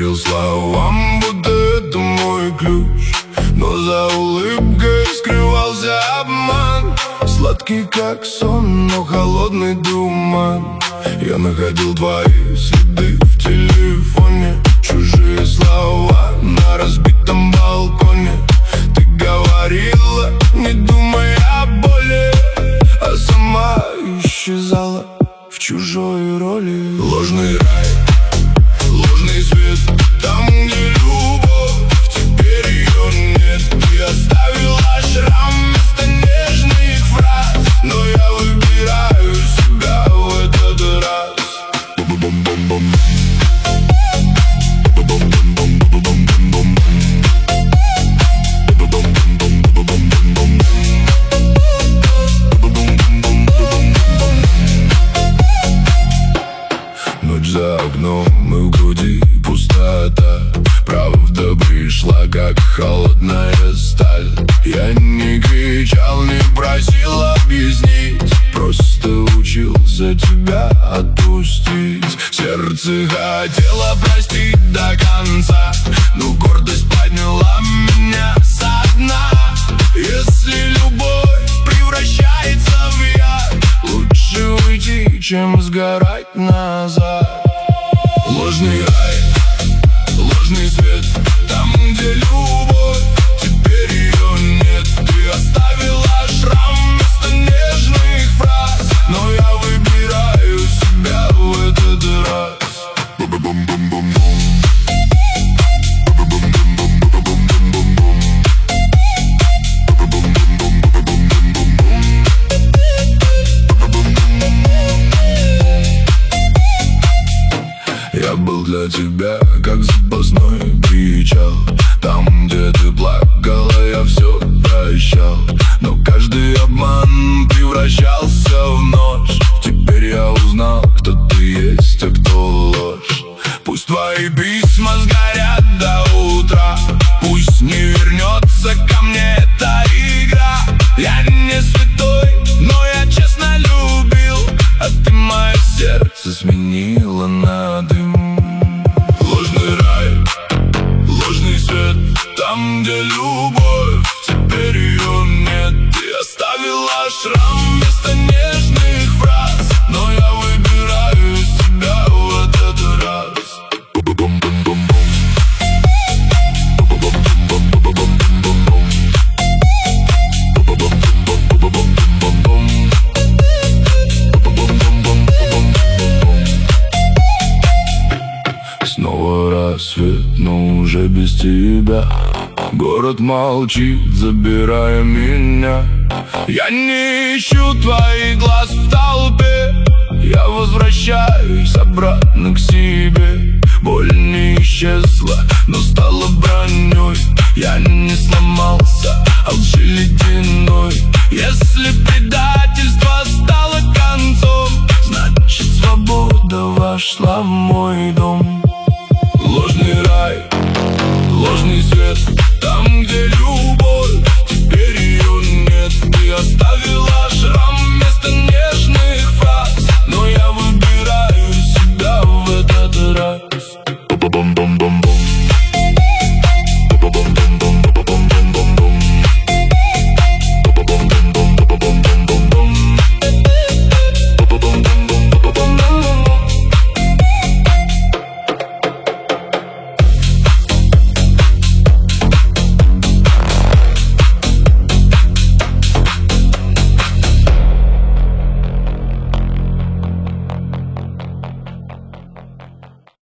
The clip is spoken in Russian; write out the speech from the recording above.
верил словам, будто это мой ключ, но за улыбкой скрывался обман. Сладкий как сон, но холодный туман. Я находил твои следы в телефоне, чужие слова на разбитом балконе. Ты говорила, не думая о боли, а сама исчезала в чужой роли. Ложный рай, ложный свет, там, где любовь, теперь ее нет. Ты оставила шрам вместо нежных фраз, но я выбираю себя в этот раз. Ночь за окном, и в груди пустота. Правда пришла, как холодная сталь. Я не кричал, не просил объяснить, просто учился тебя отпустить. Сердце хотело простить до конца, но гордость подняла меня со дна. Если любовь превращается в яд, лучше уйти, чем сгорать назад. Ложный рай, ложный свет, там, где любовь, теперь ее нет. Ты оставила шрам вместо нежных фраз, но я выбираю себя в этот раз. Я был для тебя как запасной причал. Там, где ты плакала, я все прощал, но каждый обман превращался в ночь. Теперь я узнал, кто ты есть, а кто ложь. Пусть твои письма сгорят до утра, пусть не вернется ко мне эта игра. Я не святой, но я честно любил, а ты мое сердце сменила на дым. Ложный рай, ложный свет, там, где любовь, теперь ее нет. Ты оставила шрам вместо нежных фраз, но я выбираю себя в этот раз. Снова рассвет, но уже без тебя. Город молчит, забирая меня. Я не ищу твоих глаз в толпе, я возвращаюсь обратно к себе. Боль не исчезла, но стала броней. Я не сломался, а лжи ледяной. Если предательство стало концом, значит свобода вошла в мой дом. Ложный рай, ложный свет,